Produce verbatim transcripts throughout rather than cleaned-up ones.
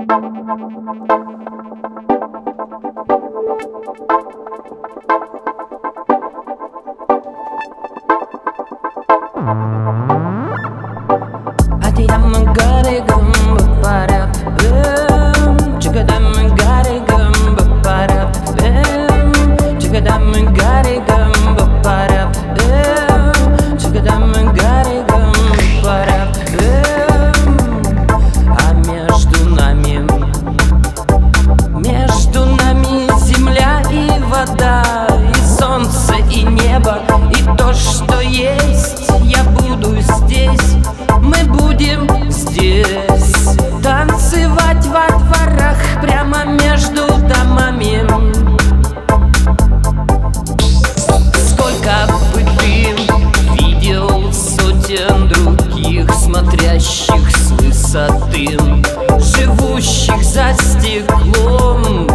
Смотрящих с высоты, живущих за стеклом,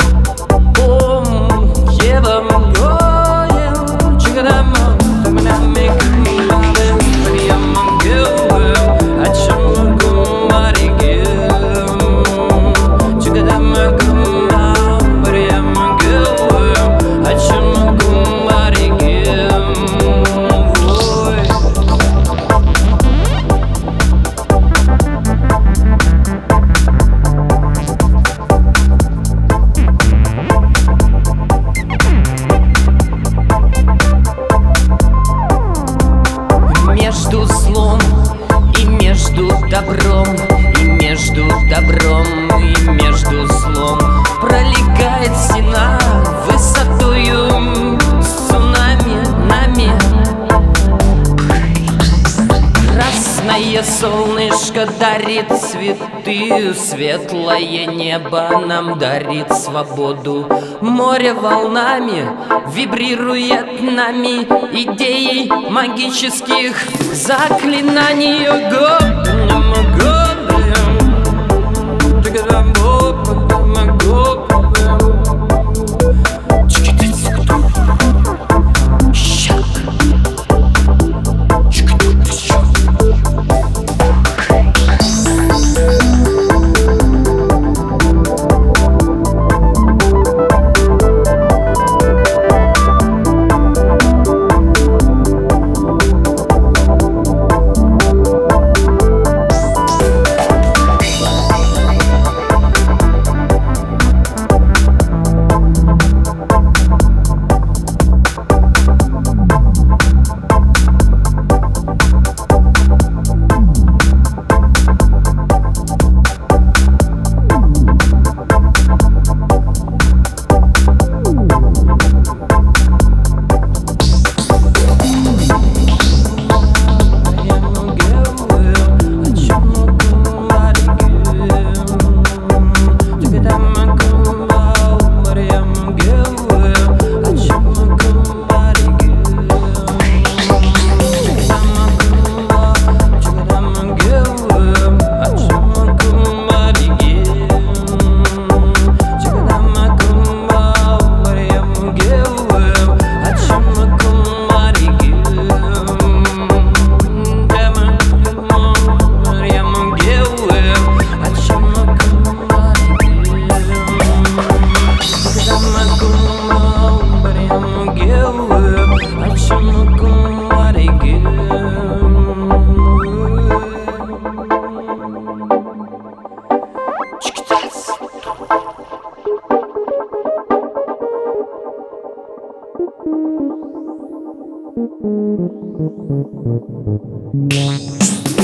ом, евом, гоем, чикадамом, таминамик, мавем, приемом, геуэм, ачамом, гумаригем, чикадамом, гумам, приемом, геуэм, ачамом, гумаригем. Между злом и между добром, и между добром и между злом пролегает стена высотою с цунами нами. Красное солнышко дарит цветы, светлое небо нам дарит свободу. Море волнами вибрирует нами идеей магических заклинаний. Yeah.